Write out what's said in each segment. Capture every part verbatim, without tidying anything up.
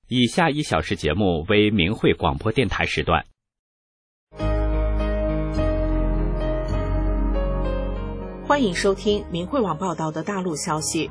以下一小时节目为明慧广播电台时段。 欢迎收听明慧网报道的大陆消息。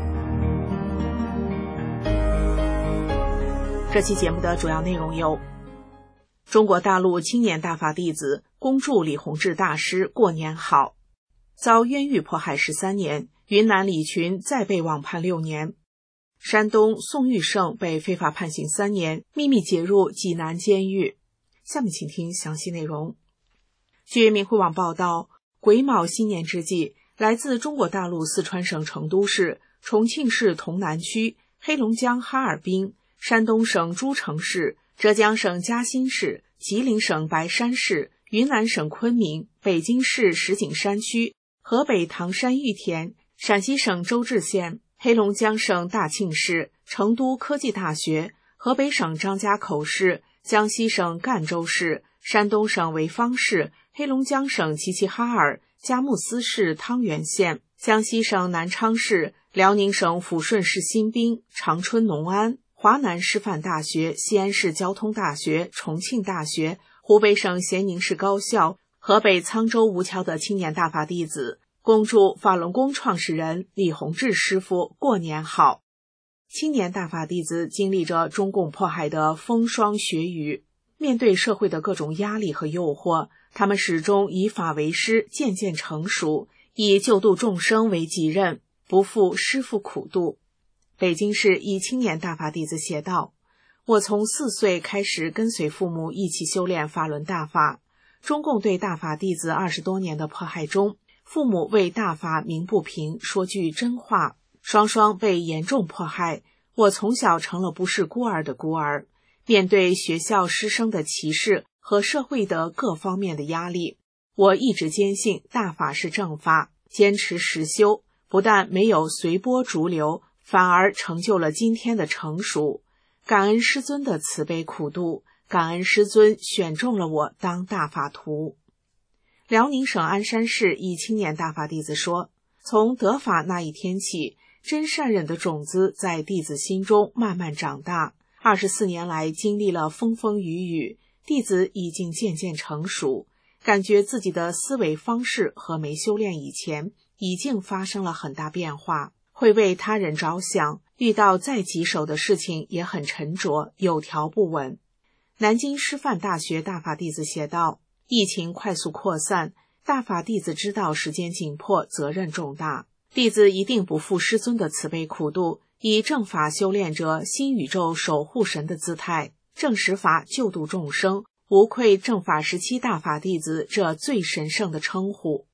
这期节目的主要内容有：中国大陆青年大法弟子恭祝李洪志大师过年好；遭冤狱迫害十三年，云南李群再被网判六年；山东宋玉胜被非法判刑三年，秘密解入济南监狱。下面请听详细内容。据明慧网报道，癸卯新年之际，来自中国大陆四川省成都市、重庆市潼南区、黑龙江哈尔滨、山东省诸城市、浙江省嘉兴市、吉林省白山市、云南省昆明、北京市石景山区、河北唐山玉田、陕西省周至县、黑龙江省大庆市、成都科技大学、河北省张家口市、江西省赣州市、山东省潍坊市、黑龙江省齐齐哈尔、佳木斯市汤原县、江西省南昌市、辽宁省抚顺市新宾、长春农安、华南师范大学、西安市交通大学、重庆大学、湖北省咸宁市高校、河北沧州吴桥的青年大法弟子，恭祝法轮功创始人李洪志师傅过年好。青年大法弟子经历着中共迫害的风霜雪雨，面对社会的各种压力和诱惑，他们始终以法为师，渐渐成熟，以救度众生为己任，不负师父苦度。北京市一青年大法弟子写道：我从四岁开始跟随父母一起修炼法轮大法，中共对大法弟子二十多年的迫害中，父母为大法鸣不平，说句真话，双双被严重迫害。我从小成了不是孤儿的孤儿，面对学校师生的歧视和社会的各方面的压力，我一直坚信大法是正法，坚持实修，不但没有随波逐流，反而成就了今天的成熟。感恩师尊的慈悲苦度，感恩师尊选中了我当大法徒。辽宁省鞍山市一青年大法弟子说，从得法那一天起，真善忍的种子在弟子心中慢慢长大。二十四年来经历了风风雨雨，弟子已经渐渐成熟，感觉自己的思维方式和没修炼以前已经发生了很大变化，会为他人着想，遇到再棘手的事情也很沉着，有条不紊。南京师范大学大法弟子写道：疫情快速扩散，大法弟子知道时间紧迫，责任重大，弟子一定不负师尊的慈悲苦度，以正法修炼着新宇宙守护神的姿态，正实法救度众生，无愧正法时期大法弟子这最神圣的称呼。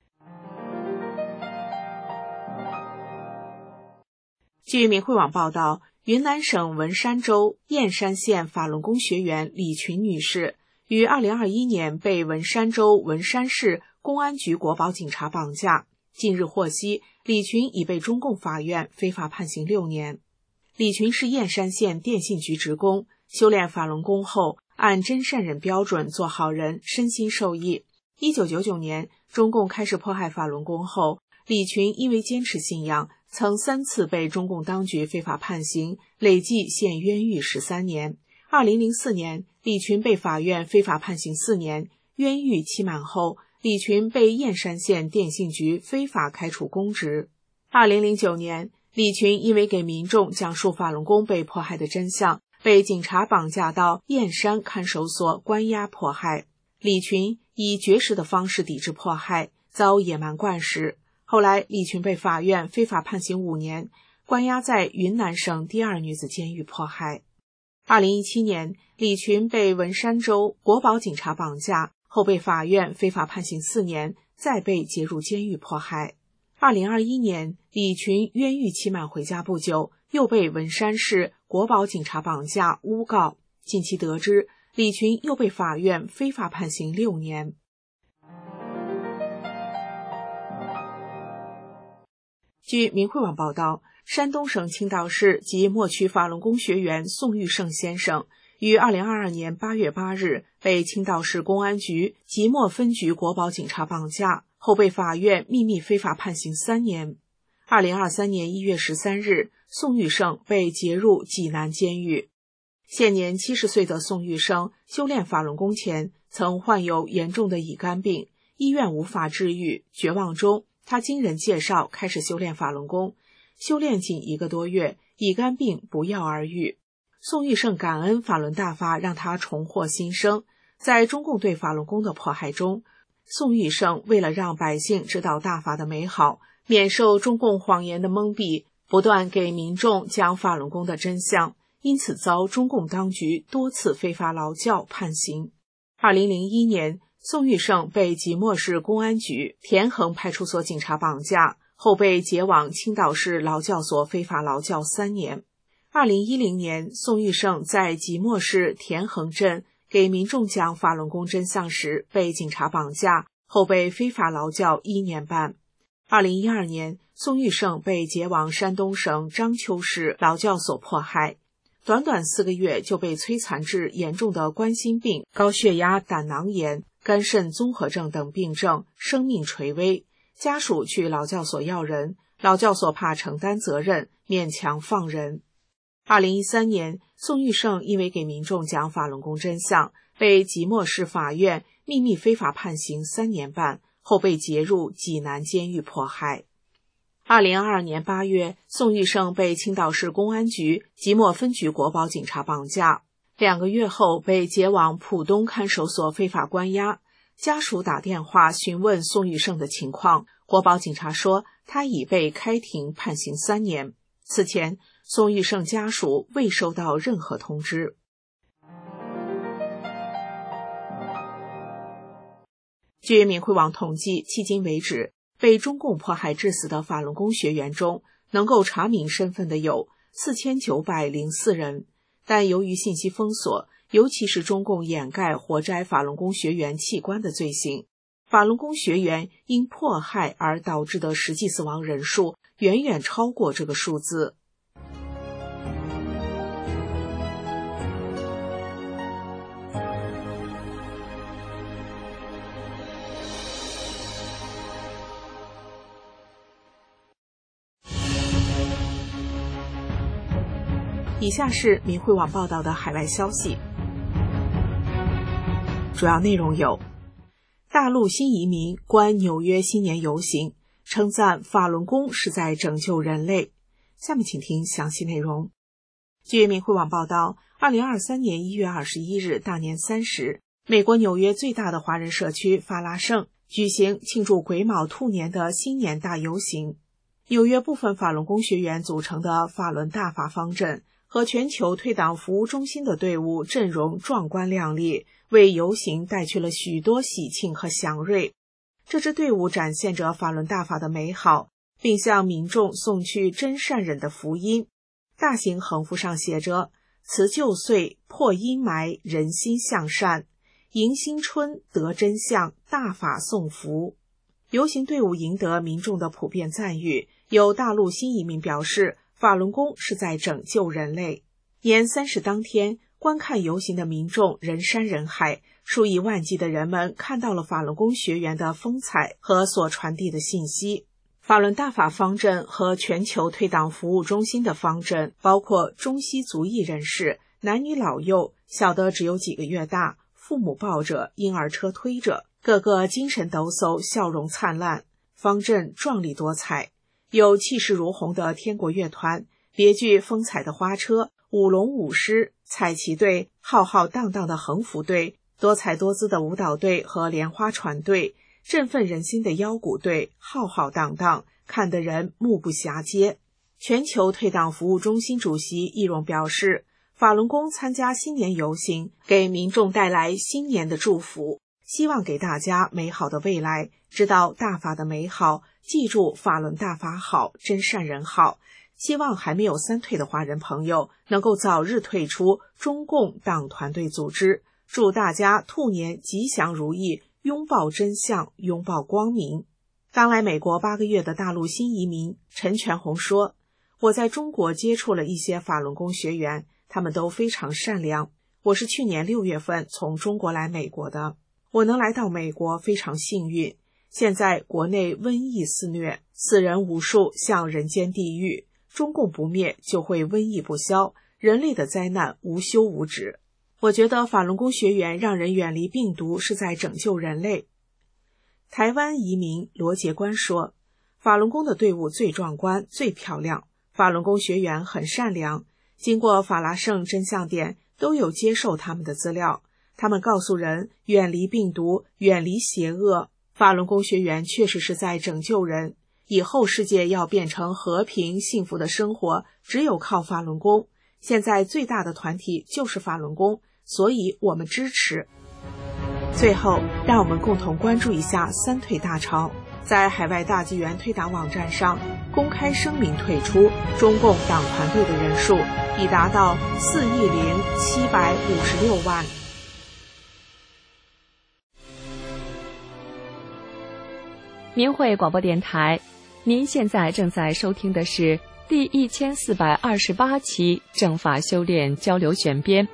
据明慧网报道，云南省文山州燕山县法轮功学员李群女士于二零二一年被文山州文山市公安局国保警察绑架，近日获悉，李群已被中共法院非法判刑六年。李群是燕山县电信局职工，修炼法轮功后，按真善忍标准做好人，身心受益。一九九九年，中共开始迫害法轮功后，李群因为坚持信仰，曾三次被中共当局非法判刑，累计现冤狱十三年。二零零四年，李群被法院非法判刑四年，冤狱期满后，李群被燕山县电信局非法开除公职。二零零九年，李群因为给民众讲述法轮功被迫害的真相，被警察绑架到燕山看守所关押迫害。李群以绝食的方式抵制迫害，遭野蛮灌食。后来，李群被法院非法判刑五年，关押在云南省第二女子监狱迫害。二零一七年，李群被文山州国保警察绑架，后被法院非法判刑四年，再被劫入监狱迫害。二零二一年，李群冤狱期满回家不久，又被文山市国保警察绑架诬告。近期得知，李群又被法院非法判刑六年。据明慧网报道，山东省青岛市及莫区法轮功学员宋玉胜先生于二零二二年八月八日被青岛市公安局即墨分局国保警察绑架，后被法院秘密非法判刑三年。二零二三年一月十三日，宋玉胜被劫入济南监狱。 现年七十岁的宋玉生修炼法轮功前曾患有严重的乙肝病，医院无法治愈，绝望中他经人介绍开始修炼法轮功，修炼仅一个多月，乙肝病不药而愈。宋玉生感恩法轮大法让他重获新生。在中共对法轮功的迫害中，宋玉生为了让百姓知道大法的美好，免受中共谎言的蒙蔽，不断给民众讲法轮功的真相，因此遭中共当局多次非法劳教判刑。二零零一年，宋玉生被即墨市公安局田横派出所警察绑架，后被解往青岛市劳教所非法劳教三年。二零一零年，宋玉生在即墨市田横镇给民众讲法轮功真相时被警察绑架，后被非法劳教一年半。二零一二年，宋玉生被解往山东省章丘市劳教所迫害，短短四个月就被摧残致严重的冠心病、高血压、胆囊炎、肝肾综合症等病症，生命垂危。家属去劳教所要人，劳教所怕承担责任，勉强放人。二零一三年，宋玉生因为给民众讲法轮功真相，被即墨市法院秘密非法判刑三年半，后被劫入济南监狱迫害。二零二二年八月，宋玉生被青岛市公安局即墨分局国保警察绑架，两个月后被解往浦东看守所非法关押。家属打电话询问宋玉生的情况，国保警察说他已被开庭判刑三年。此前，宋玉生家属未收到任何通知。据明慧网统计，迄今为止，被中共迫害致死的法轮功学员中，能够查明身份的有四千九百零四人，但由于信息封锁，尤其是中共掩盖活摘法轮功学员器官的罪行，法轮功学员因迫害而导致的实际死亡人数远远超过这个数字。以下是明慧网报道的海外消息，主要内容有：大陆新移民观纽约新年游行，称赞法轮功是在拯救人类。下面请听详细内容。据明慧网报道，二零二三年一月二十一日大年三十，美国纽约最大的华人社区法拉盛举行庆祝癸卯兔年的新年大游行。纽约部分法轮功学员组成的法轮大法方阵和全球退党服务中心的队伍阵容壮观亮丽，为游行带去了许多喜庆和祥瑞。这支队伍展现着法轮大法的美好，并向民众送去真善忍的福音。大型横幅上写着：辞旧岁，破阴霾，人心向善，迎新春，得真相，大法送福。游行队伍赢得民众的普遍赞誉，有大陆新移民表示，法轮功是在拯救人类。年三十当天，观看游行的民众人山人海，数以万计的人们看到了法轮功学员的风采和所传递的信息。法轮大法方阵和全球退党服务中心的方阵包括中西族裔人士、男女老幼，小的只有几个月大，父母抱着，婴儿车推着，个个精神抖擞，笑容灿烂。方阵壮丽多彩，有气势如虹的天国乐团，别具风采的花车，舞龙舞狮，彩旗队，浩浩荡荡的横幅队，多彩多姿的舞蹈队和莲花船队，振奋人心的腰鼓队，浩浩荡荡，看得人目不暇接。全球退党服务中心主席易荣表示，法轮功参加新年游行，给民众带来新年的祝福，希望给大家美好的未来，知道大法的美好，记住法轮大法好，真善人好。希望还没有三退的华人朋友能够早日退出中共党团队组织，祝大家兔年吉祥如意，拥抱真相，拥抱光明。刚来美国八个月的大陆新移民陈全红说，我在中国接触了一些法轮功学员，他们都非常善良。我是去年六月份从中国来美国的，我能来到美国非常幸运。现在国内瘟疫肆虐，死人无数，像人间地狱。中共不灭，就会瘟疫不消， 人类的灾难无休无止。我觉得法轮功学员让人远离病毒是在拯救人类。台湾移民罗杰关说，法轮功的队伍最壮观、最漂亮，法轮功学员很善良，经过法拉盛真相点都有接受他们的资料，他们告诉人远离病毒，远离邪恶。法轮功学员确实是在拯救人，以后世界要变成和平幸福的生活，只有靠法轮功。现在最大的团体就是法轮功，所以我们支持。最后，让我们共同关注一下三退大潮。在海外大纪元退党网站上公开声明退出中共党团队的人数已达到四亿零七百五十六万。 明慧广播电台，您现在正在收听的是第一千四百二十八期正法修炼交流选编。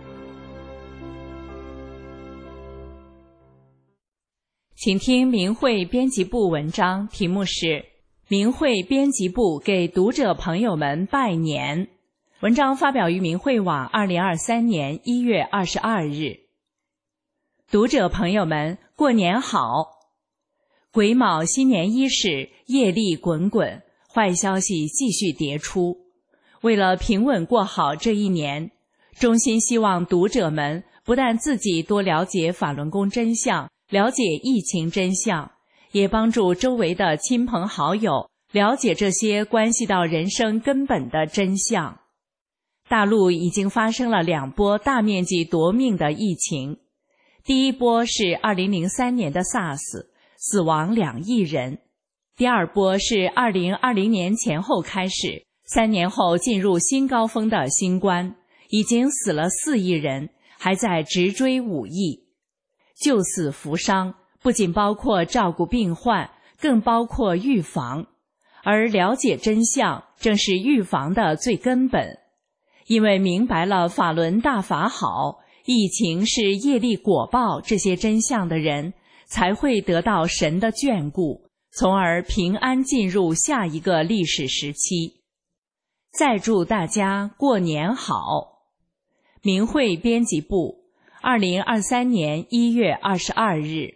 请听明慧编辑部文章，题目是明慧编辑部给读者朋友们拜年。文章发表于明慧网二零二三年一月二十二日。读者朋友们，过年好！癸卯新年伊始，业力滚滚，坏消息继续迭出。为了平稳过好这一年，衷心希望读者们不但自己多了解法轮功真相，了解疫情真相，也帮助周围的亲朋好友了解这些关系到人生根本的真相。大陆已经发生了两波大面积夺命的疫情，第一波是二零零三年的 SARS， 死亡两亿人；第二波是二零二零年前后开始，三年后进入新高峰的新冠，已经死了四亿人，还在直追五亿。救死扶伤不仅包括照顾病患，更包括预防，而了解真相正是预防的最根本。因为明白了法轮大法好，疫情是业力果报这些真相的人，才会得到神的眷顾，从而平安进入下一个历史时期。再祝大家过年好！明慧编辑部二零二三年一月二十二日。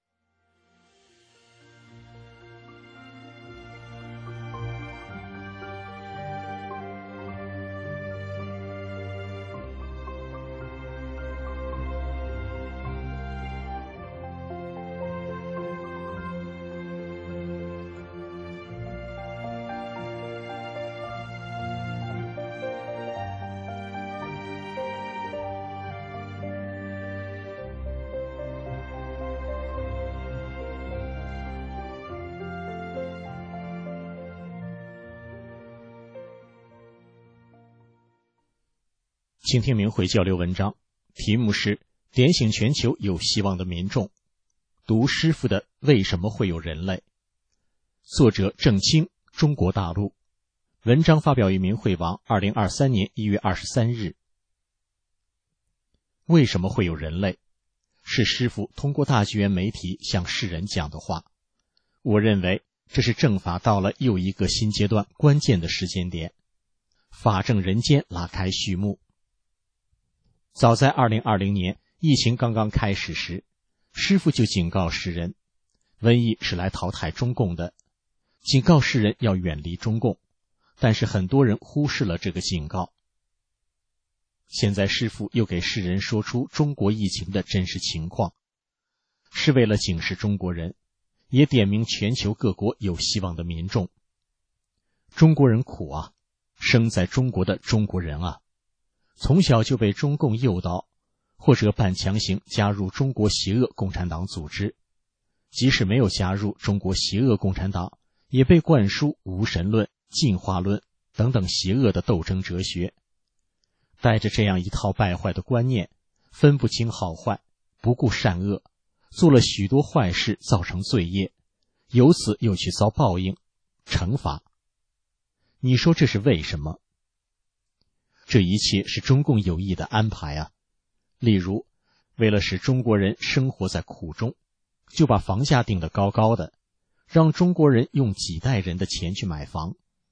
请听明慧交流文章，题目是点醒全球有希望的民众，读师傅的为什么会有人类，作者郑清，中国大陆。文章发表于明慧网二零二三年一月二十三日。为什么会有人类，是师傅通过大纪元媒体向世人讲的话。我认为这是正法到了又一个新阶段关键的时间点，法正人间拉开序幕。早在二零二零年疫情刚刚开始时，师父就警告世人，瘟疫是来淘汰中共的，警告世人要远离中共，但是很多人忽视了这个警告。现在师父又给世人说出中国疫情的真实情况，是为了警示中国人，也点明全球各国有希望的民众。中国人苦啊，生在中国的中国人啊，从小就被中共诱导，或者半强行加入中国邪恶共产党组织，即使没有加入中国邪恶共产党，也被灌输无神论、进化论等等邪恶的斗争哲学。带着这样一套败坏的观念，分不清好坏，不顾善恶，做了许多坏事，造成罪业，由此又去遭报应、惩罚。你说这是为什么？这一切是中共有意的安排啊！例如，为了使中国人生活在苦中，就把房价定得高高的，让中国人用几代人的钱去买房。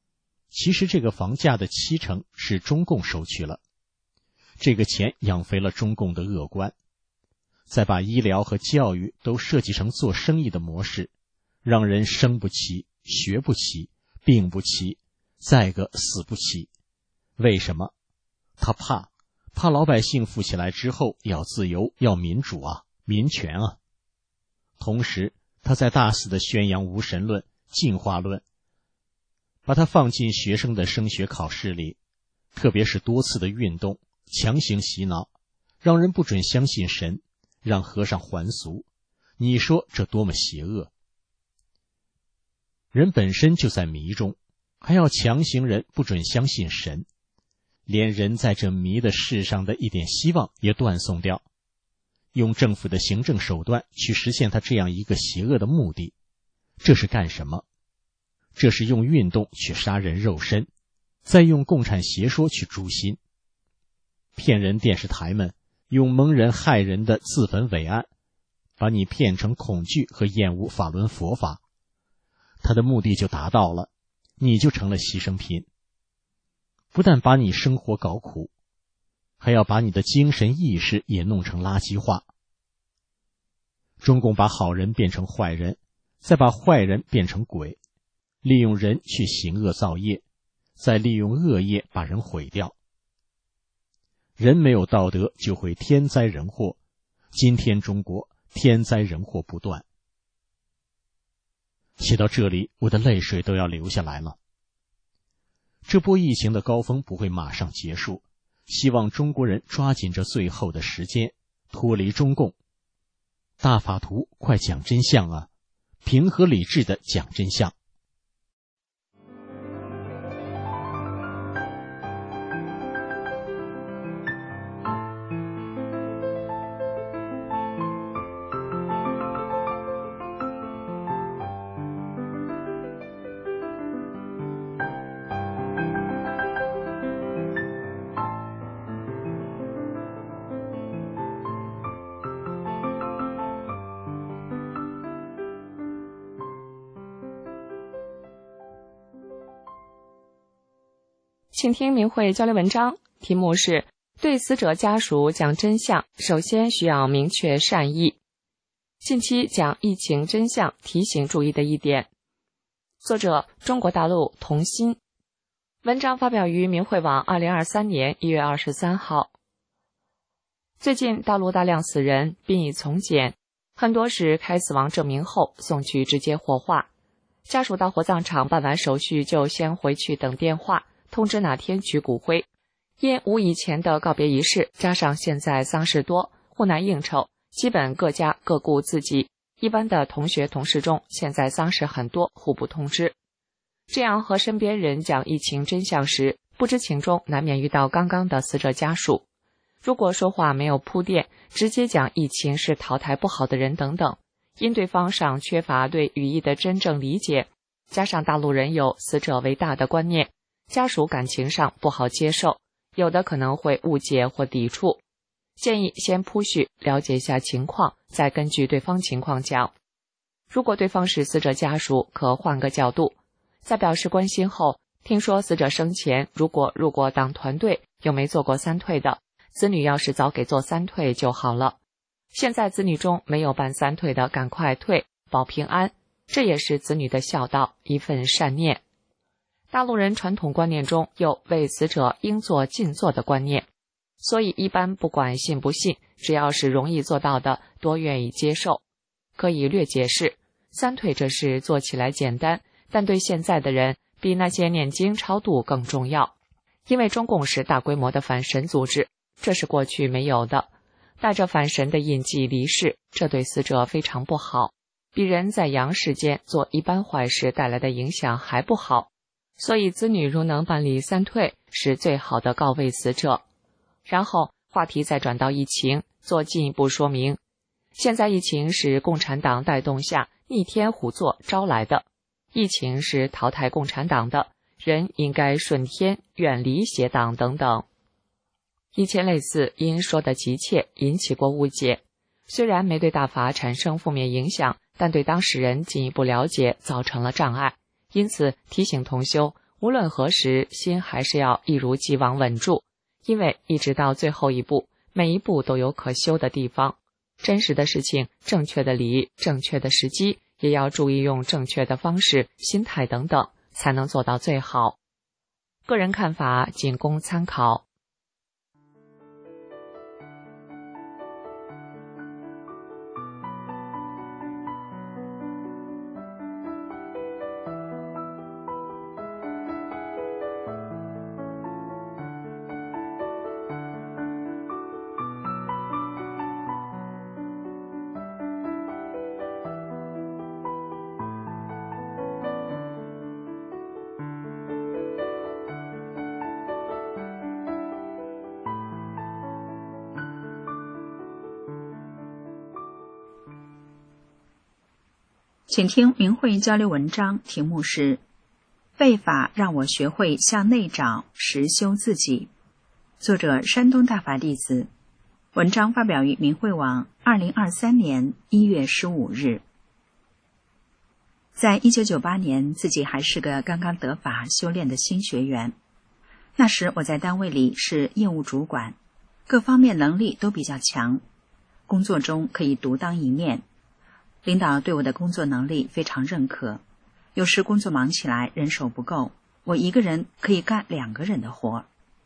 其实这个房价的七成是中共收去了，这个钱养肥了中共的恶官，再把医疗和教育都设计成做生意的模式，让人生不起，学不起，病不起，再个死不起。为什么？他怕怕老百姓富起来之后要自由，要民主啊，民权啊。同时他在大肆地宣扬无神论、进化论，把它放进学生的升学考试里，特别是多次的运动，强行洗脑，让人不准相信神，让和尚还俗。你说这多么邪恶！人本身就在迷中，还要强行人不准相信神，连人在这迷的世上的一点希望也断送掉，用政府的行政手段去实现他这样一个邪恶的目的。这是干什么？这是用运动去杀人肉身，再用共产邪说去诛心。骗人电视台们用蒙人害人的自焚伪案，把你骗成恐惧和厌恶法轮佛法，他的目的就达到了，你就成了牺牲品。不但把你生活搞苦，还要把你的精神意识也弄成垃圾化。中共把好人变成坏人，再把坏人变成鬼，利用人去行恶造业，再利用恶业把人毁掉。人没有道德就会天灾人祸，今天中国天灾人祸不断。写到这里，我的泪水都要流下来了。这波疫情的高峰不会马上结束，希望中国人抓紧这最后的时间，脱离中共。大法图，快讲真相啊！平和理智的讲真相。 请听明慧交流文章，题目是对死者家属讲真相，首先需要明确善意。近期讲疫情真相，提醒注意的一点。作者中国大陆童心，文章发表于明慧网二零二三年一月二十三号。最近大陆大量死人，殡仪从简，很多是开死亡证明后送去直接火化，家属到火葬场办完手续就先回去等电话通知哪天取骨灰。因无以前的告别仪式，加上现在丧事多，户难应酬，基本各家各顾自己。一般的同学同事中，现在丧事很多，互不通知。这样和身边人讲疫情真相时，不知情中难免遇到刚刚的死者家属。如果说话没有铺垫，直接讲疫情是淘汰不好的人等等，因对方尚缺乏对语义的真正理解，加上大陆人有死者为大的观念，家属感情上不好接受，有的可能会误解或抵触。建议先铺叙，了解一下情况，再根据对方情况讲。如果对方是死者家属，可换个角度，在表示关心后，听说死者生前如果入过党团队，又没做过三退的，子女要是早给做三退就好了。现在子女中没有办三退的，赶快退，保平安，这也是子女的孝道，一份善念。大陆人传统观念中有为死者应做尽做的观念，所以一般不管信不信，只要是容易做到的，多愿意接受。可以略解释，三退这事做起来简单，但对现在的人比那些念经超度更重要。因为中共是大规模的反神组织，这是过去没有的，带着反神的印记离世，这对死者非常不好，比人在阳世间做一般坏事带来的影响还不好。所以子女如能办理三退，是最好的告慰死者。然后话题再转到疫情，做进一步说明。现在疫情是共产党带动下逆天胡作招来的，疫情是淘汰共产党的，人应该顺天，远离邪党等等。以前类似因说的急切引起过误解，虽然没对大法产生负面影响，但对当事人进一步了解造成了障碍。因此提醒同修， 无论何时，心还是要一如既往稳住，因为一直到最后一步，每一步都有可修的地方。真实的事情，正确的理，正确的时机，也要注意用正确的方式、心态等等，才能做到最好。个人看法仅供参考。 请听明慧交流文章，题目是背法让我学会向内找，实修自己。作者山东大法弟子。文章发表于明慧网二零二三年一月十五日。在一九九八年，自己还是个刚刚得法修炼的新学员。那时我在单位里是业务主管，各方面能力都比较强，工作中可以独当一面。领导对我的工作能力非常认可，有时工作忙起来人手不够，我一个人可以干两个人的活。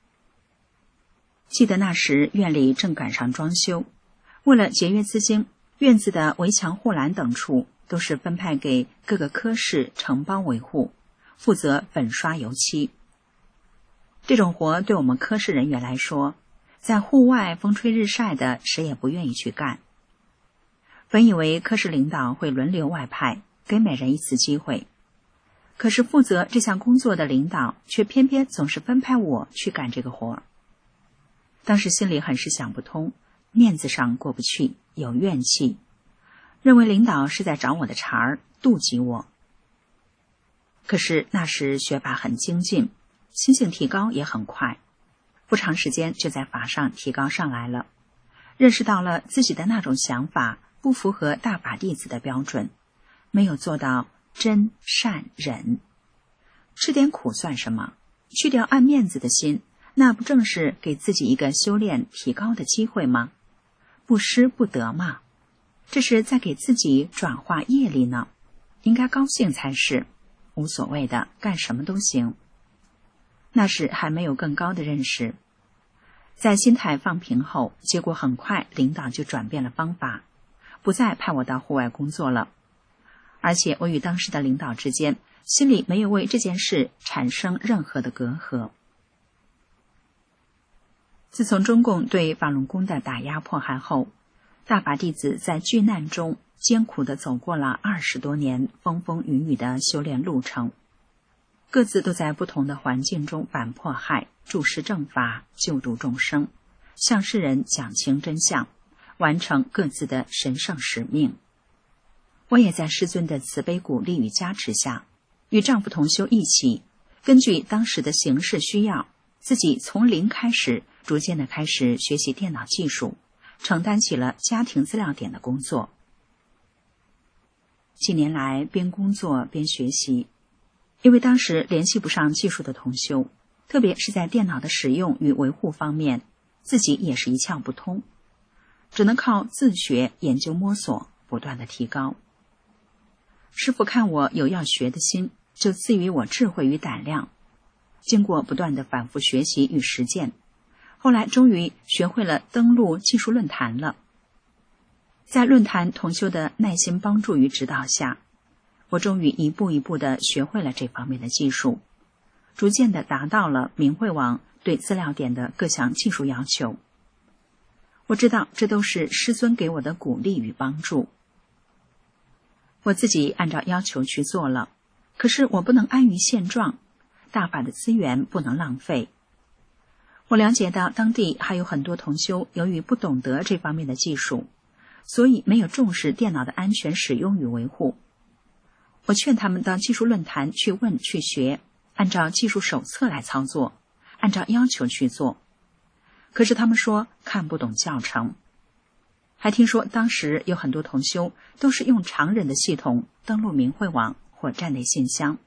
记得那时院里正赶上装修，为了节约资金，院子的围墙护栏等处都是分派给各个科室承包维护，负责粉刷油漆。这种活对我们科室人员来说，在户外风吹日晒的，谁也不愿意去干。本以为科室领导会轮流外派，给每人一次机会，可是负责这项工作的领导却偏偏总是分派我去干这个活。当时心里很是想不通，面子上过不去，有怨气，认为领导是在找我的茬儿，妒忌我。可是那时学法很精进，心性提高也很快，不长时间就在法上提高上来了，认识到了自己的那种想法不符合大法弟子的标准，没有做到真善忍。吃点苦算什么？去掉爱面子的心，那不正是给自己一个修炼提高的机会吗？不失不得嘛，这是在给自己转化业力呢，应该高兴才是，无所谓的，干什么都行。那时还没有更高的认识，在心态放平后，结果很快领导就转变了方法，不再派我到户外工作了。而且我与当时的领导之间，心里没有为这件事产生任何的隔阂。自从中共对法轮功的打压迫害后，大法弟子在巨难中艰苦地走过了二十多年风风雨雨的修炼路程，各自都在不同的环境中反迫害，注释正法，救度众生，向世人讲清真相，完成各自的神圣使命。我也在师尊的慈悲鼓励与加持下，与丈夫同修一起，根据当时的形势需要，自己从零开始，逐渐地开始学习电脑技术，承担起了家庭资料点的工作。几年来边工作边学习，因为当时联系不上技术的同修，特别是在电脑的使用与维护方面，自己也是一窍不通，只能靠自学研究摸索，不断的提高。师父看我有要学的心，就赐予我智慧与胆量，经过不断的反复学习与实践，后来终于学会了登录技术论坛了。在论坛同修的耐心帮助与指导下，我终于一步一步地学会了这方面的技术，逐渐地达到了明慧网对资料点的各项技术要求。我知道这都是师尊给我的鼓励与帮助。我自己按照要求去做了，可是我不能安于现状，大法的资源不能浪费。我了解到当地还有很多同修由于不懂得这方面的技术，所以没有重视电脑的安全使用与维护。我劝他们到技术论坛去问去学，按照技术手册来操作，按照要求去做。可是他们说看不懂教程，还听说当时有很多同修都是用常人的系统登录明慧网或站内信箱，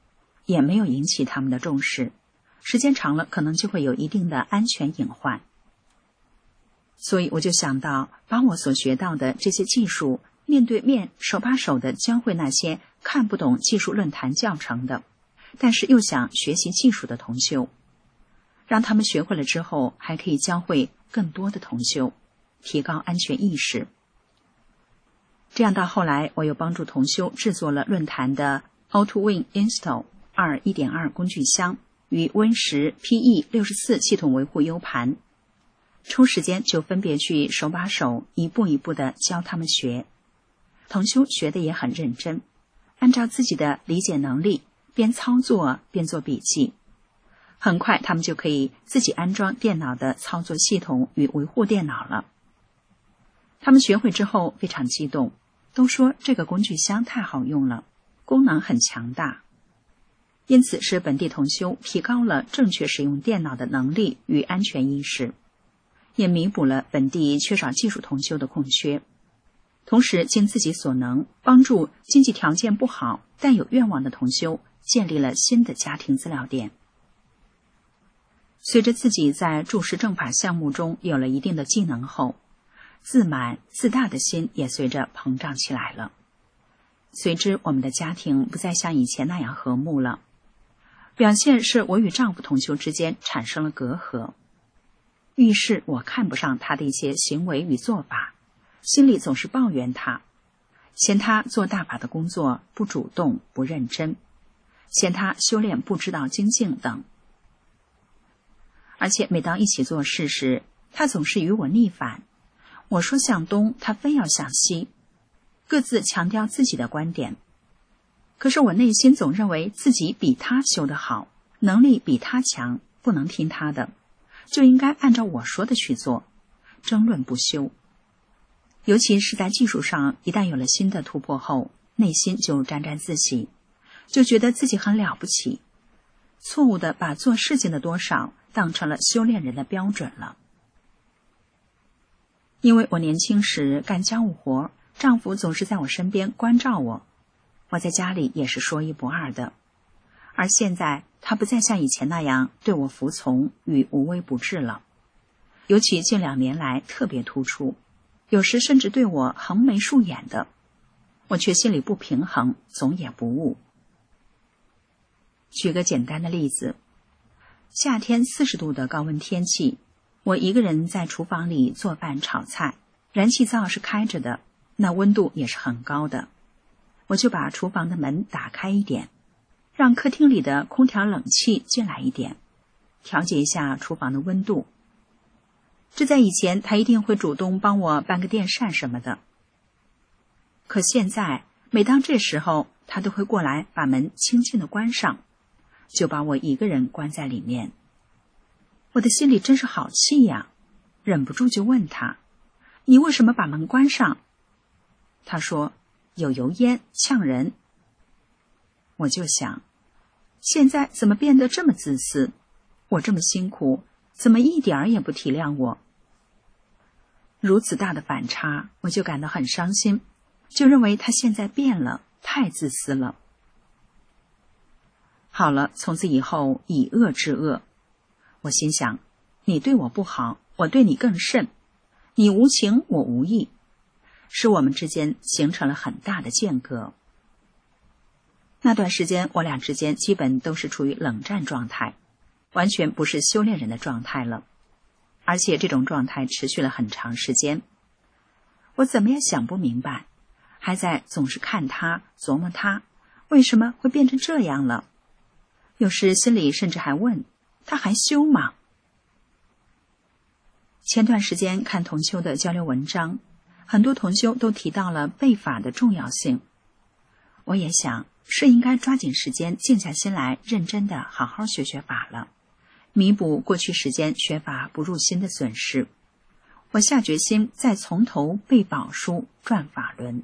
也没有引起他们的重视，时间长了可能就会有一定的安全隐患。所以我就想到把我所学到的这些技术面对面手把手地教会那些看不懂技术论坛教程的，但是又想学习技术的同修，让他们学会了之后还可以教会更多的同修，提高安全意识。这样到后来，我又帮助同修制作了论坛的 AutoWin Install 二 一点二 工具箱与 Win 十 P E 六十四 系统维护 U 盘，抽时间就分别去手把手一步一步地教他们学。同修学得也很认真，按照自己的理解能力边操作边做笔记，很快他们就可以自己安装电脑的操作系统与维护电脑了。他们学会之后非常激动，都说这个工具箱太好用了，功能很强大。因此使本地同修提高了正确使用电脑的能力与安全意识，也弥补了本地缺少技术同修的空缺，同时尽自己所能帮助经济条件不好但有愿望的同修建立了新的家庭资料店。随着自己在注释正法项目中有了一定的技能后，自满自大的心也随着膨胀起来了。随之我们的家庭不再像以前那样和睦了，表现是我与丈夫同修之间产生了隔阂，遇事我看不上他的一些行为与做法，心里总是抱怨他，嫌他做大法的工作不主动不认真，嫌他修炼不知道精进等。而且每当一起做事时，他总是与我逆反，我说向东，他非要向西，各自强调自己的观点。可是我内心总认为自己比他修得好，能力比他强，不能听他的，就应该按照我说的去做，争论不休。尤其是在技术上，一旦有了新的突破后，内心就沾沾自喜，就觉得自己很了不起，错误地把做事情的多少当成了修炼人的标准了。因为我年轻时干家务活，丈夫总是在我身边关照我，我在家里也是说一不二的。而现在他不再像以前那样对我服从与无微不至了，尤其近两年来特别突出，有时甚至对我横眉竖眼的，我却心里不平衡，总也不悟。举个简单的例子，夏天四十度的高温天气，我一个人在厨房里做饭炒菜，燃气灶是开着的，那温度也是很高的，我就把厨房的门打开一点，让客厅里的空调冷气进来一点，调节一下厨房的温度。这在以前他一定会主动帮我搬个电扇什么的，可现在每当这时候他都会过来把门轻轻地关上，就把我一个人关在里面。我的心里真是好气呀，忍不住就问他，你为什么把门关上？他说，有油烟呛人。我就想，现在怎么变得这么自私？我这么辛苦，怎么一点儿也不体谅我？如此大的反差，我就感到很伤心，就认为他现在变了，太自私了。好了，从此以后以恶制恶。我心想，你对我不好，我对你更甚，你无情，我无义，使我们之间形成了很大的间隔。那段时间我俩之间基本都是处于冷战状态，完全不是修炼人的状态了，而且这种状态持续了很长时间。我怎么也想不明白，还在总是看他琢磨他为什么会变成这样了，有时心里甚至还问，他还修吗？前段时间看同修的交流文章，很多同修都提到了背法的重要性。我也想，是应该抓紧时间静下心来，认真的好好学学法了，弥补过去时间学法不入心的损失。我下决心再从头背宝书转法轮。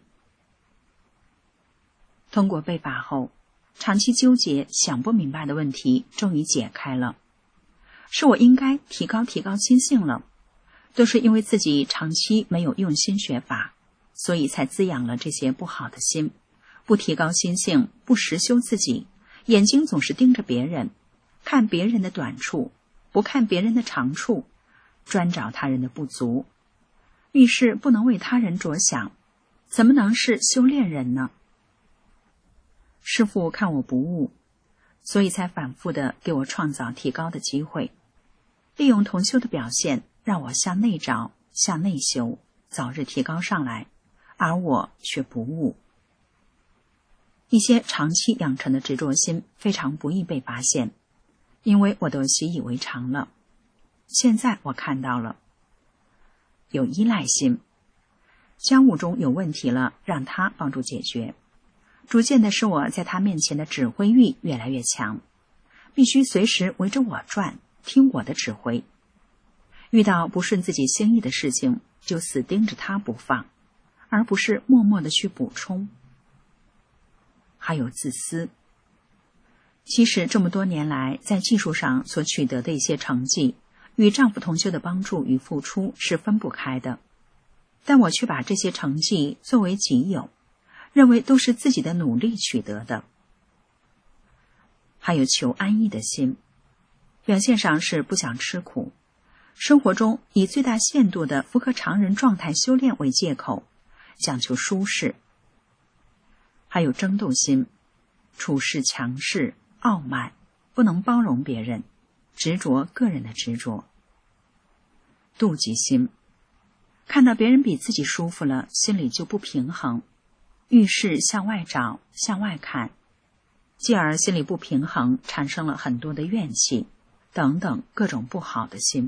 通过背法后，长期纠结想不明白的问题终于解开了，是我应该提高提高心性了，都是因为自己长期没有用心学法，所以才滋养了这些不好的心，不提高心性，不实修自己， 眼睛总是盯着别人，看别人的短处，不看别人的长处，专找他人的不足，遇事不能为他人着想，怎么能是修炼人呢？师父看我不悟，所以才反复的给我创造提高的机会，利用同修的表现让我向内找，向内修，早日提高上来，而我却不悟。一些长期养成的执着心非常不易被发现，因为我都习以为常了。现在我看到了，有依赖心，家务中有问题了，让他帮助解决，逐渐的使我在他面前的指挥欲越来越强，必须随时围着我转，听我的指挥。遇到不顺自己心意的事情，就死盯着他不放，而不是默默的去补充。还有自私。其实这么多年来，在技术上所取得的一些成绩，与丈夫同修的帮助与付出是分不开的，但我却把这些成绩作为己有，认为都是自己的努力取得的。还有求安逸的心，表现上是不想吃苦，生活中以最大限度的符合常人状态修炼为借口，讲求舒适。还有争斗心，处事强势、傲慢，不能包容别人，执着个人的执着。妒忌心，看到别人比自己舒服了，心里就不平衡，遇事向外找，向外看，继而心里不平衡，产生了很多的怨气等等各种不好的心。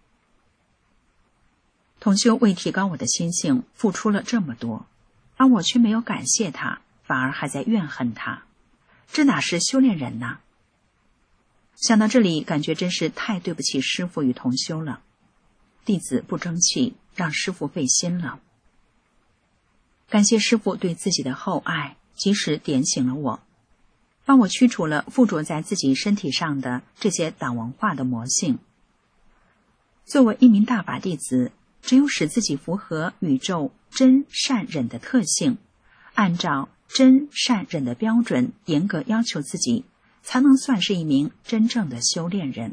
同修为提高我的心性付出了这么多，而我却没有感谢他，反而还在怨恨他，这哪是修炼人呢？想到这里，感觉真是太对不起师父与同修了，弟子不争气，让师父费心了。感谢师父对自己的厚爱，及时点醒了我，帮我驱除了附着在自己身体上的这些党文化的魔性。作为一名大法弟子，只有使自己符合宇宙真善忍的特性，按照真善忍的标准严格要求自己，才能算是一名真正的修炼人。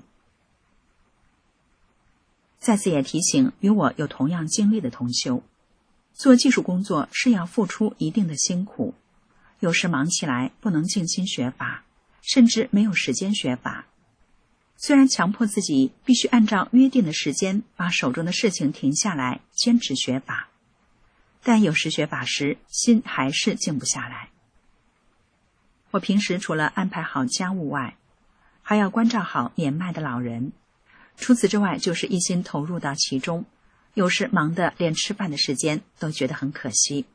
再次也提醒与我有同样经历的同修，做技术工作是要付出一定的辛苦，有时忙起来不能静心学法，甚至没有时间学法。虽然强迫自己必须按照约定的时间把手中的事情停下来坚持学法，但有时学法时心还是静不下来。我平时除了安排好家务外，还要关照好年迈的老人，除此之外就是一心投入到其中，有时忙得连吃饭的时间都觉得很可惜。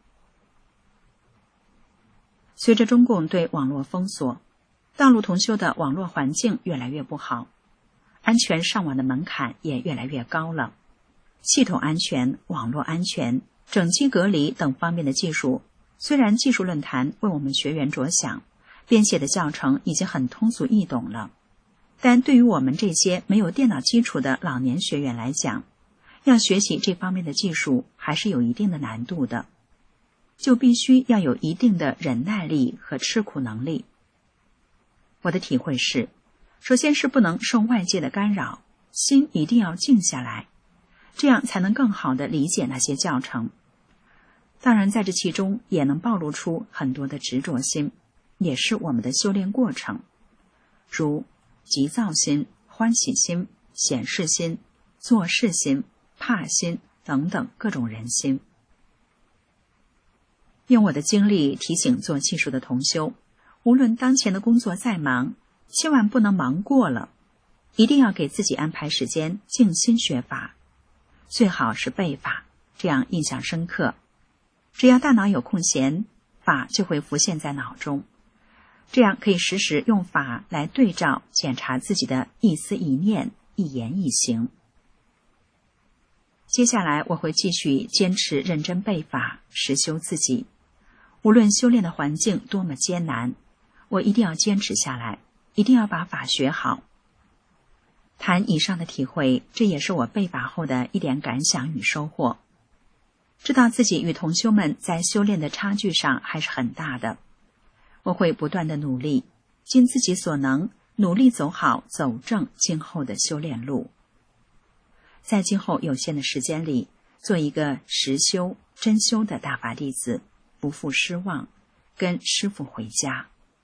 随着中共对网络封锁，大陆同修的网络环境越来越不好，安全上网的门槛也越来越高了。系统安全、网络安全、整机隔离等方面的技术，虽然技术论坛为我们学员着想，编写的教程已经很通俗易懂了，但对于我们这些没有电脑基础的老年学员来讲，要学习这方面的技术还是有一定的难度的，就必须要有一定的忍耐力和吃苦能力。我的体会是，首先是不能受外界的干扰，心一定要静下来，这样才能更好地理解那些教程。当然在这其中也能暴露出很多的执着心，也是我们的修炼过程，如急躁心、欢喜心、显示心、做事心、怕心等等各种人心。用我的经历提醒做技术的同修，无论当前的工作再忙，千万不能忙过了，一定要给自己安排时间静心学法，最好是背法，这样印象深刻。只要大脑有空闲，法就会浮现在脑中，这样可以时时用法来对照检查自己的一思一念、一言一行。接下来我会继续坚持认真背法，实修自己。无论修炼的环境多么艰难，我一定要坚持下来，一定要把法学好。谈以上的体会，这也是我背法后的一点感想与收获。知道自己与同修们在修炼的差距上还是很大的，我会不断的努力， 尽自己所能，努力走好走正今后的修炼路。在今后有限的时间里，做一个实修真修的大法弟子，不负失望，跟师父回家。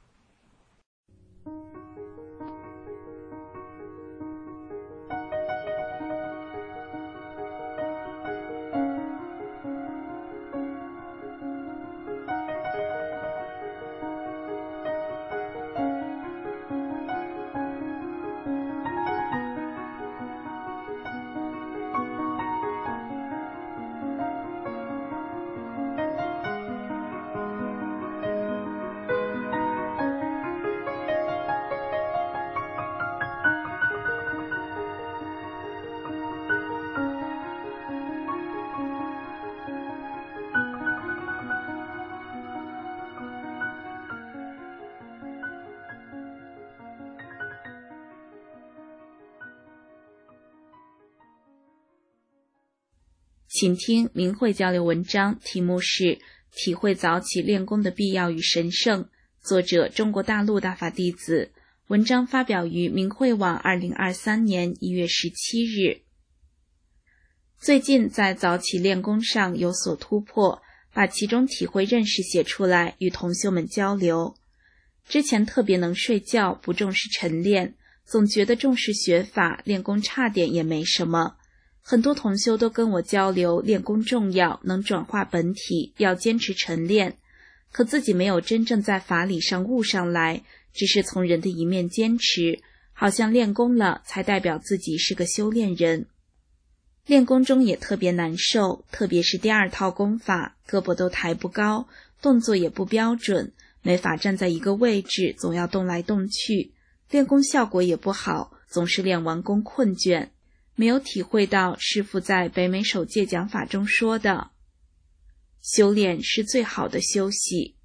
请听明慧交流文章，题目是体会早起练功的必要与神圣，作者中国大陆大法弟子，文章发表于明慧网二零二三年一月十七日。最近在早起练功上有所突破，把其中体会认识写出来与同修们交流。之前特别能睡觉，不重视晨练，总觉得重视学法，练功差点也没什么。很多同修都跟我交流练功重要，能转化本体，要坚持晨练，可自己没有真正在法理上悟上来，只是从人的一面坚持，好像练功了才代表自己是个修炼人。练功中也特别难受，特别是第二套功法，胳膊都抬不高，动作也不标准，没法站在一个位置，总要动来动去，练功效果也不好，总是练完功困倦。没有体会到师父在北美首届讲法中说的，修炼是最好的休息。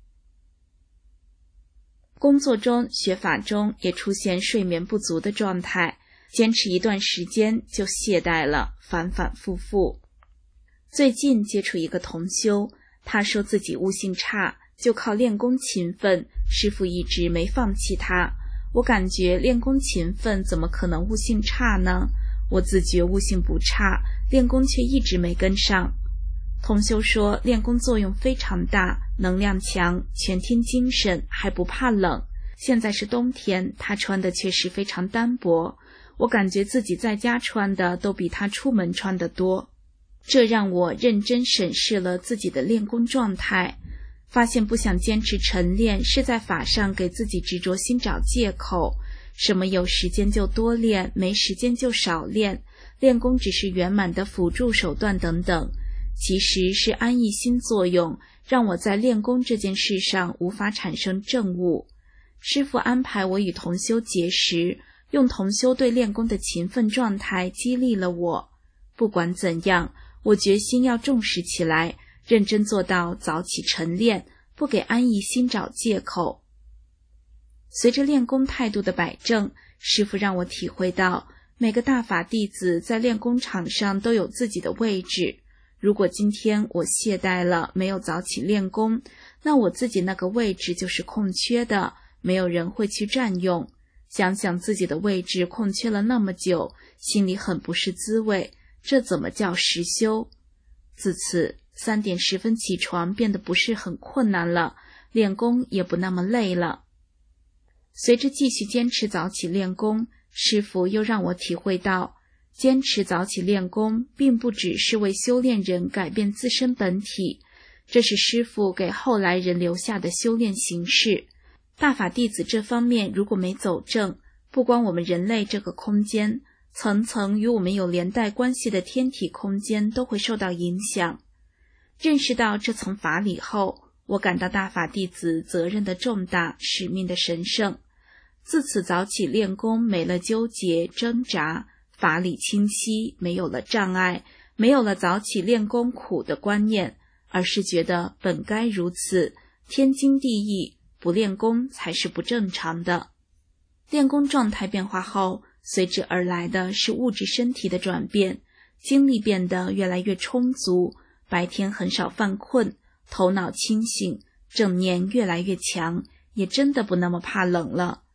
工作中、学法中也出现睡眠不足的状态，坚持一段时间就懈怠了，反反复复。最近接触一个同修，他说自己悟性差，就靠练功勤奋，师父一直没放弃他。我感觉练功勤奋怎么可能悟性差呢？我自觉悟性不差，练功却一直没跟上。同修说练功作用非常大，能量强，全天精神，还不怕冷。现在是冬天，他穿的确实非常单薄，我感觉自己在家穿的都比他出门穿的多。这让我认真审视了自己的练功状态，发现不想坚持晨练是在法上给自己执着心找借口，什么有时间就多练，没时间就少练，练功只是圆满的辅助手段等等，其实是安逸心作用，让我在练功这件事上无法产生正悟。师父安排我与同修结识，用同修对练功的勤奋状态激励了我。不管怎样，我决心要重视起来，认真做到早起晨练，不给安逸心找借口。随着练功态度的摆正，师父让我体会到，每个大法弟子在练功场上都有自己的位置。如果今天我懈怠了，没有早起练功，那我自己那个位置就是空缺的，没有人会去占用。想想自己的位置空缺了那么久，心里很不是滋味，这怎么叫实修？自此，三点十分起床变得不是很困难了，练功也不那么累了。随着继续坚持早起练功，师父又让我体会到，坚持早起练功并不只是为修炼人改变自身本体，这是师父给后来人留下的修炼形式。大法弟子这方面如果没走正，不光我们人类这个空间，层层与我们有连带关系的天体空间都会受到影响。认识到这层法理后，我感到大法弟子责任的重大，使命的神圣。自此早起练功没了纠结挣扎，法理清晰，没有了障碍，没有了早起练功苦的观念，而是觉得本该如此，天经地义，不练功才是不正常的。练功状态变化后，随之而来的是物质身体的转变，精力变得越来越充足，白天很少犯困，头脑清醒，正念越来越强，也真的不那么怕冷了。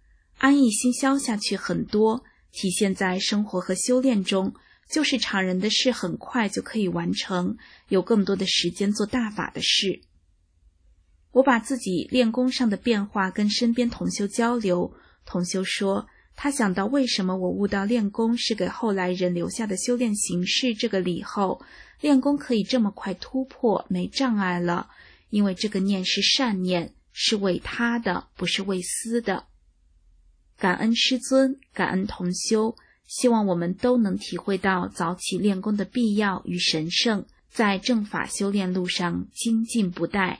安逸心消下去很多，体现在生活和修炼中，就是常人的事很快就可以完成，有更多的时间做大法的事。我把自己练功上的变化跟身边同修交流，同修说他想到为什么我悟到练功是给后来人留下的修炼形式这个理后，练功可以这么快突破，没障碍了，因为这个念是善念，是为他的，不是为私的。感恩师尊，感恩同修，希望我们都能体会到早起练功的必要与神圣，在正法修炼路上精进不怠。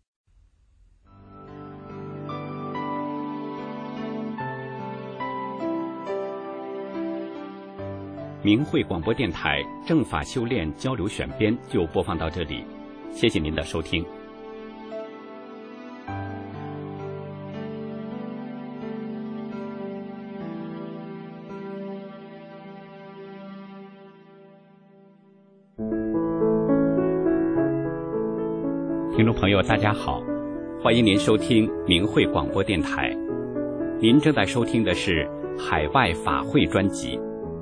明慧广播电台正法修炼交流选编就播放到这里，谢谢您的收听。听众朋友大家好，欢迎您收听明慧广播电台，您正在收听的是海外法会专辑。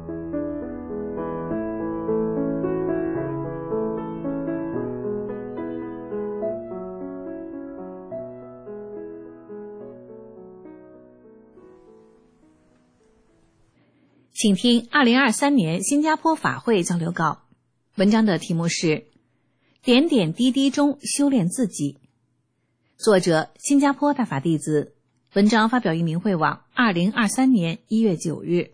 请听二零二三年新加坡法会交流稿，文章的题目是点点滴滴中修炼自己，作者新加坡大法弟子，文章发表于明慧网二零二三年一月九日。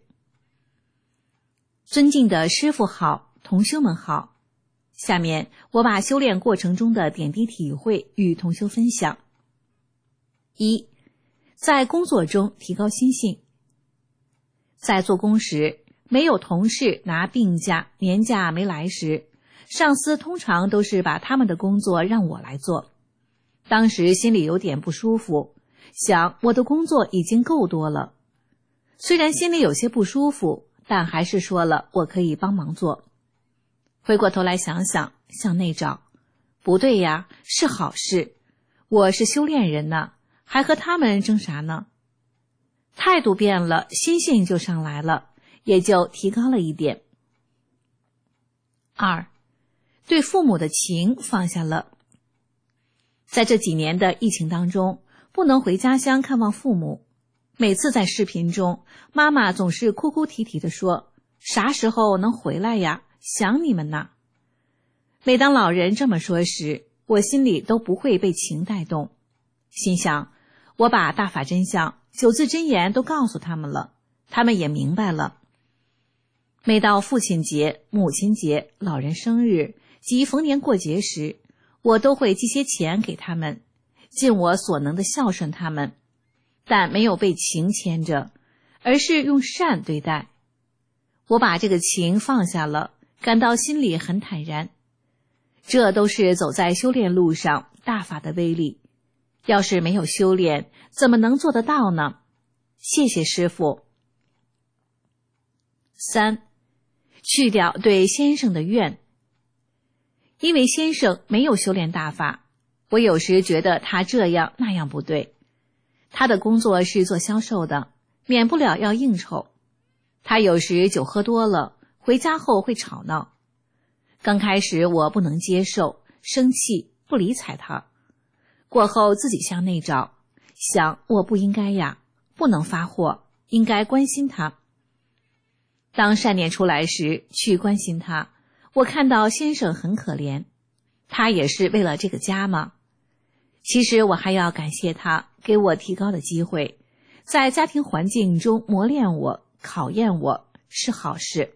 尊敬的师父好，同修们好，下面我把修炼过程中的点滴体会与同修分享。一，在工作中提高心性。在做工时，没有同事拿病假、年假没来时，上司通常都是把他们的工作让我来做。当时心里有点不舒服，想我的工作已经够多了。虽然心里有些不舒服，但还是说了我可以帮忙做。回过头来想想，向内找，不对呀，是好事，我是修炼人呢，还和他们争啥呢？态度变了，心性就上来了，也就提高了一点。二，对父母的情放下了。在这几年的疫情当中，不能回家乡看望父母，每次在视频中，妈妈总是哭哭啼啼地说，啥时候能回来呀？想你们呢。每当老人这么说时，我心里都不会被情带动，心想，我把大法真相九字真言都告诉他们了，他们也明白了。每到父亲节、母亲节、老人生日及逢年过节时，我都会寄些钱给他们，尽我所能的孝顺他们，但没有被情牵着，而是用善对待。我把这个情放下了，感到心里很坦然。这都是走在修炼路上大法的威力，要是没有修炼，怎么能做得到呢？谢谢师父。三，去掉对先生的怨。因为先生没有修炼大法，我有时觉得他这样那样不对。他的工作是做销售的，免不了要应酬。他有时酒喝多了，回家后会吵闹。刚开始我不能接受，生气，不理睬他。过后自己向内找，想我不应该呀，不能发货，应该关心他。当善念出来时，去关心他，我看到先生很可怜，他也是为了这个家吗？其实我还要感谢他给我提高的机会，在家庭环境中磨练我、考验我，是好事。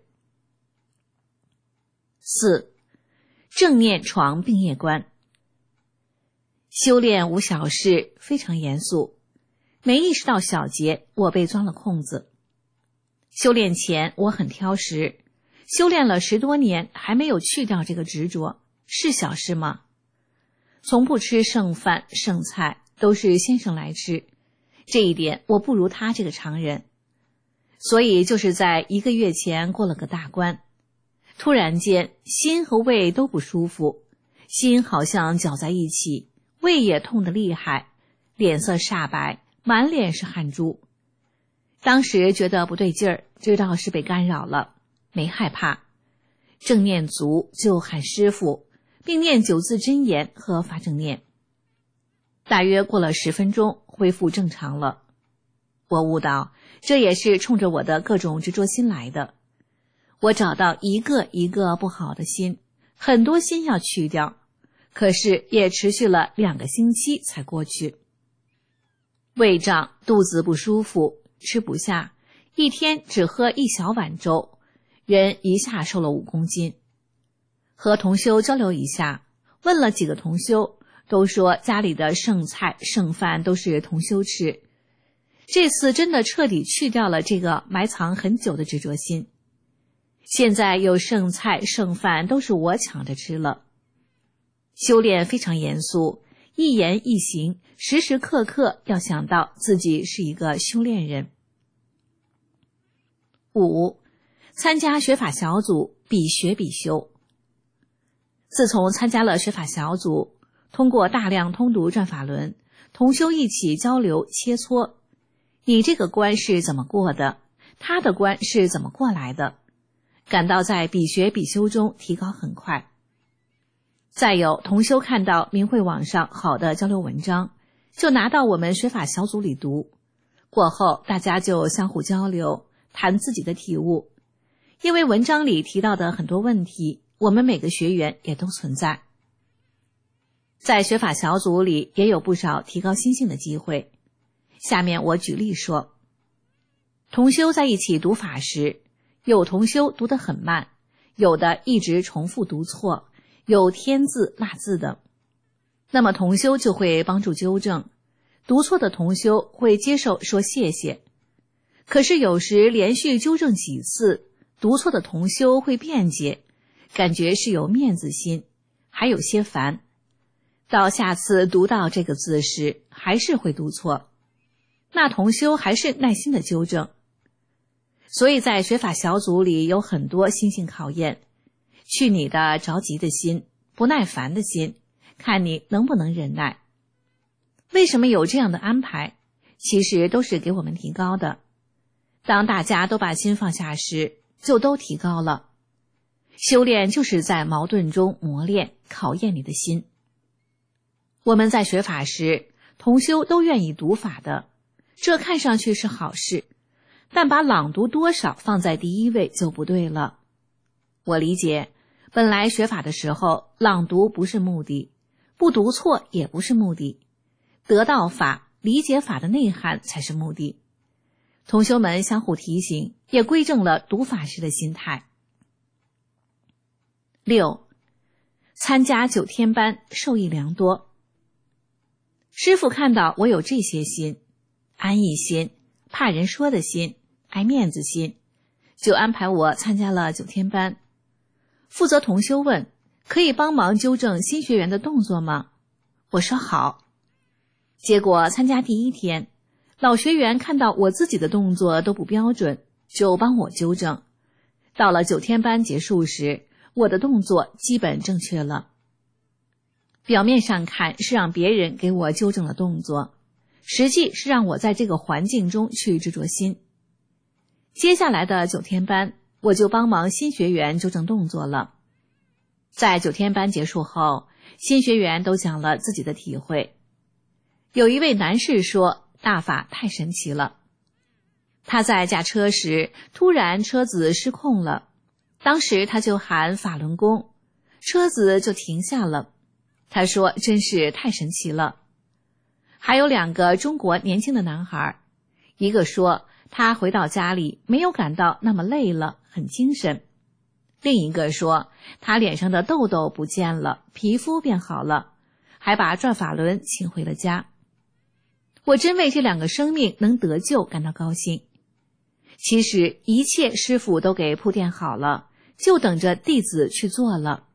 四，正念床并业观。修炼无小事，非常严肃，没意识到小节，我被钻了空子。修炼前我很挑食，修炼了十多年还没有去掉这个执着，是小事吗？从不吃剩饭剩菜，都是先生来吃，这一点我不如他这个常人。所以就是在一个月前过了个大关，突然间心和胃都不舒服，心好像搅在一起，胃也痛得厉害，脸色煞白，满脸是汗珠。 当时觉得不对劲儿，知道是被干扰了，没害怕，正念足就喊师父，并念九字真言和法正念。大约过了十分钟，恢复正常了。我悟到，这也是冲着我的各种执着心来的。我找到一个一个不好的心，很多心要去掉，可是也持续了两个星期才过去。胃胀，肚子不舒服，吃不下，一天只喝一小碗粥，人一下瘦了五公斤。和同修交流一下，问了几个同修，都说家里的剩菜剩饭都是同修吃。这次真的彻底去掉了这个埋藏很久的执着心。现在有剩菜剩饭都是我抢着吃了。修炼非常严肃，一言一行时时刻刻要想到自己是一个修炼人。五、参加学法小组，比学比修。自从参加了学法小组，通过大量通读转法轮，同修一起交流切磋，你这个关是怎么过的，他的关是怎么过来的，感到在比学比修中提高很快。再有同修看到明慧网上好的交流文章，就拿到我们学法小组里读，过后大家就相互交流，谈自己的体悟。因为文章里提到的很多问题，我们每个学员也都存在。在学法小组里也有不少提高心性的机会。下面我举例说，同修在一起读法时，有同修读得很慢，有的一直重复读错，有添字落字的，那么同修就会帮助纠正，读错的同修会接受说谢谢。可是有时连续纠正几次，读错的同修会辩解，感觉是有面子心，还有些烦。到下次读到这个字时，还是会读错，那同修还是耐心的纠正。所以在学法小组里有很多心性考验，去你的着急的心，不耐烦的心，看你能不能忍耐。为什么有这样的安排？其实都是给我们提高的。当大家都把心放下时，就都提高了。修炼就是在矛盾中磨练、考验你的心。我们在学法时，同修都愿意读法的，这看上去是好事，但把朗读多少放在第一位就不对了。我理解，本来学法的时候，朗读不是目的，不读错也不是目的，得到法、理解法的内涵才是目的。同修们相互提醒，也归正了读法时的心态。六、参加九天班，受益良多。师父看到我有这些心，安逸心、怕人说的心、爱面子心，就安排我参加了九天班。负责同修问，可以帮忙纠正新学员的动作吗？我说好。结果参加第一天，老学员看到我自己的动作都不标准，就帮我纠正。到了九天班结束时，我的动作基本正确了。表面上看是让别人给我纠正了动作，实际是让我在这个环境中去执着心。接下来的九天班，我就帮忙新学员纠正动作了。在九天班结束后，新学员都讲了自己的体会。有一位男士说，大法太神奇了。他在驾车时，突然车子失控了，当时他就喊法轮功，车子就停下了。他说真是太神奇了。还有两个中国年轻的男孩，一个说他回到家里没有感到那么累了，很精神。另一个说他脸上的痘痘不见了，皮肤变好了，还把转法轮请回了家。我真为这两个生命能得救感到高兴。其实一切师父都给铺垫好了，就等着弟子去做了。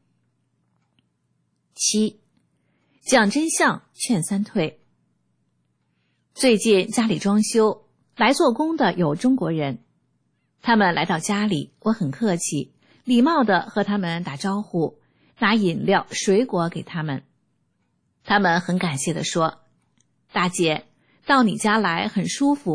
七、讲真相，劝三退。最近家里装修，来做工的有中国人。他们来到家里，我很客气，礼貌地和他们打招呼，拿饮料、水果给他们。他们很感谢地说，大姐，到你家来很舒服，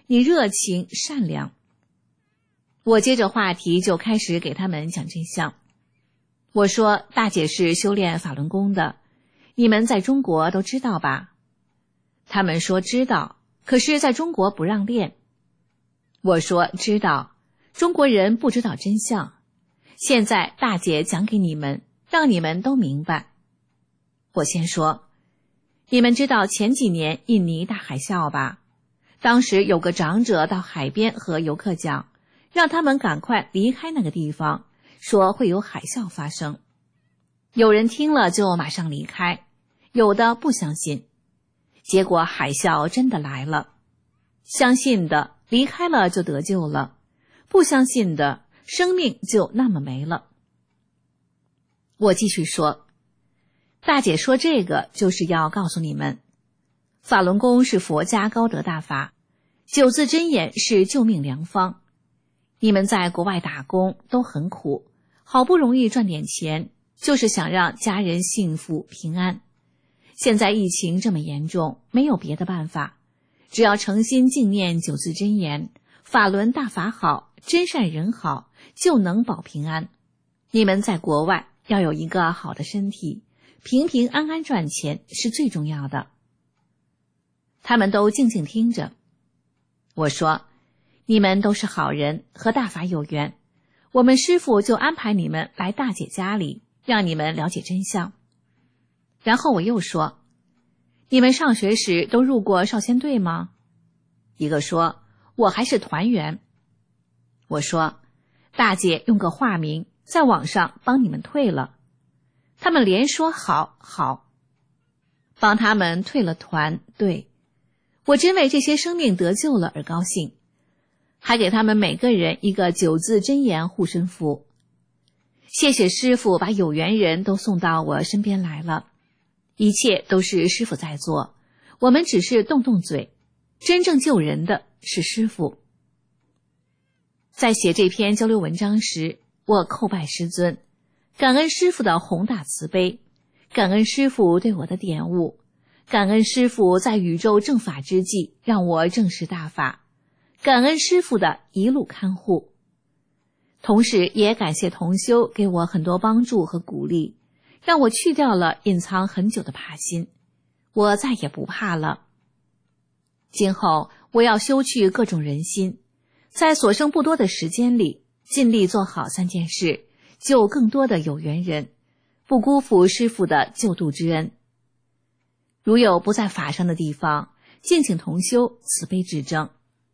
你热情善良。我接着话题就开始给他们讲真相。我说，大姐是修炼法轮功的，你们在中国都知道吧？他们说知道，可是在中国不让练。我说知道，中国人不知道真相。现在大姐讲给你们，让你们都明白。我先说，你们知道前几年印尼大海啸吧？当时有个长者到海边和游客讲，让他们赶快离开那个地方，说会有海啸发生。有人听了就马上离开，有的不相信。结果海啸真的来了，相信的离开了就得救了，不相信的生命就那么没了。我继续说，大姐说这个就是要告诉你们，法轮功是佛家高德大法，九字真言是救命良方。你们在国外打工都很苦，好不容易赚点钱，就是想让家人幸福平安。现在疫情这么严重，没有别的办法，只要诚心敬念九字真言，法轮大法好，真善人好，就能保平安。你们在国外要有一个好的身体，平平安安赚钱是最重要的。他们都静静听着。我说，你们都是好人，和大法有缘，我们师父就安排你们来大姐家里，让你们了解真相。然后我又说，你们上学时都入过少先队吗？一个说，我还是团员。我说，大姐用个化名在网上帮你们退了。他们连说好好，帮他们退了团队。我真为这些生命得救了而高兴，还给他们每个人一个九字真言护身符。谢谢师父把有缘人都送到我身边来了，一切都是师父在做，我们只是动动嘴，真正救人的是师父。在写这篇交流文章时，我叩拜师尊，感恩师父的宏大慈悲，感恩师父对我的点悟，感恩师父在宇宙正法之际让我正视大法，感恩师父的一路看护。同时也感谢同修给我很多帮助和鼓励，让我去掉了隐藏很久的怕心，我再也不怕了。今后我要修去各种人心，在所剩不多的时间里，尽力做好三件事，救更多的有缘人，不辜负师父的救度之恩。如有不在法上的地方，敬请同修慈悲指正。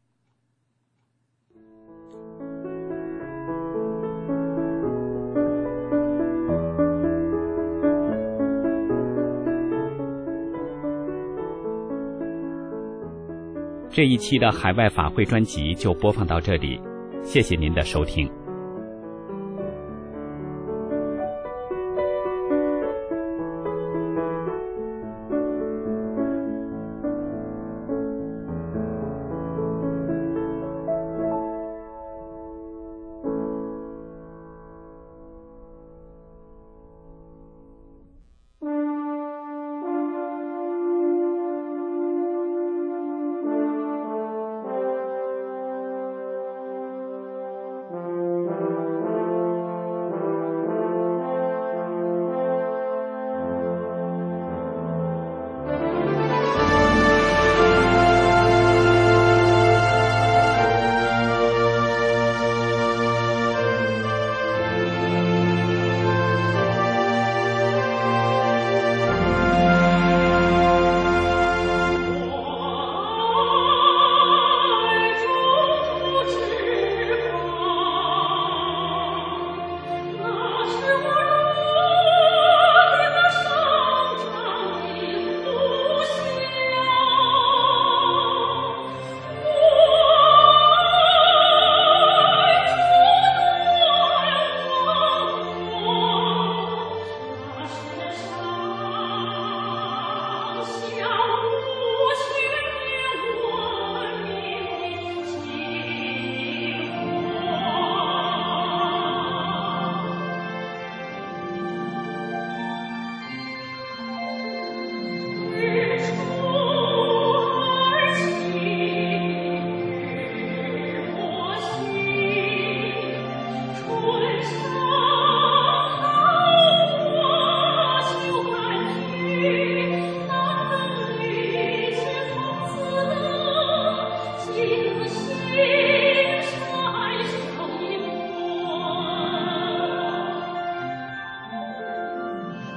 这一期的海外法会专辑就播放到这里，谢谢您的收听。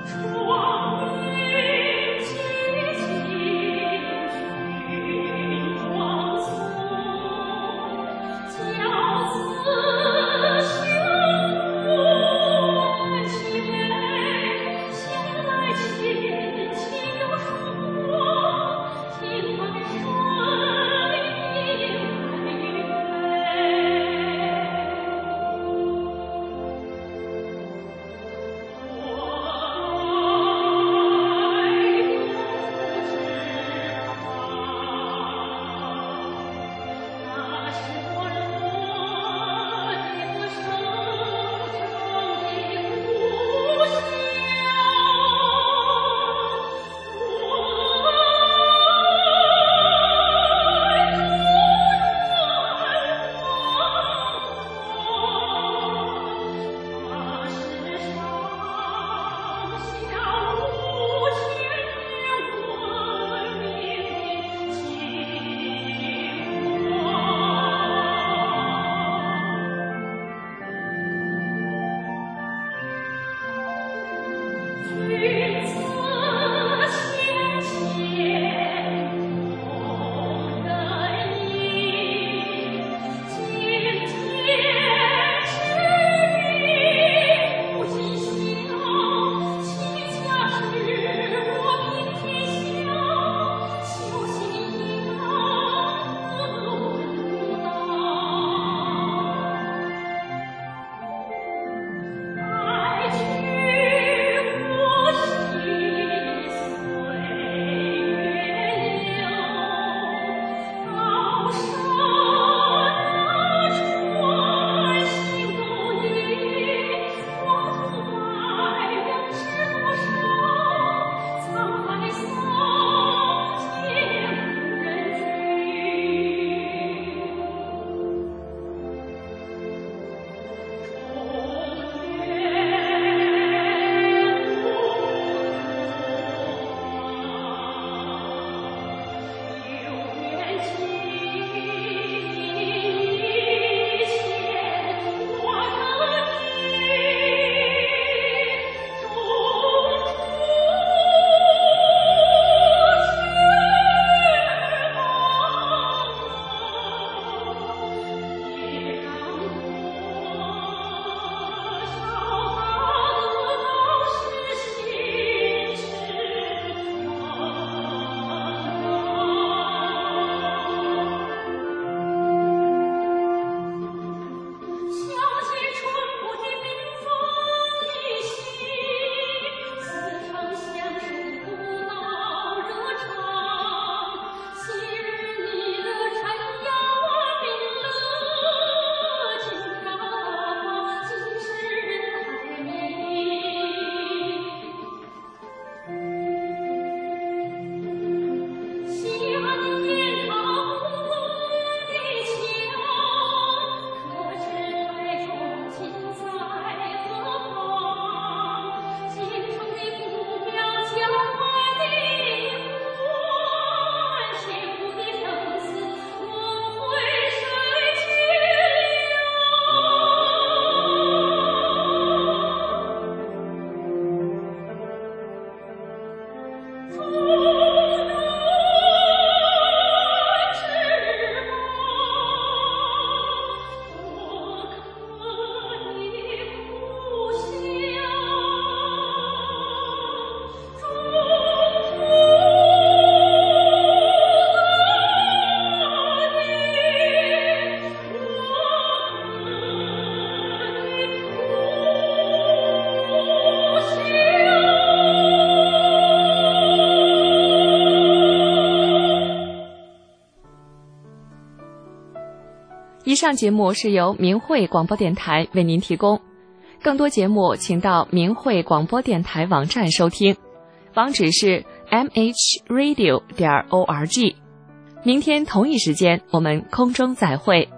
以上节目是由明慧广播电台为您提供，更多节目请到明慧广播电台网站收听，网址是 m h radio 点 org。明天同一时间我们空中再会。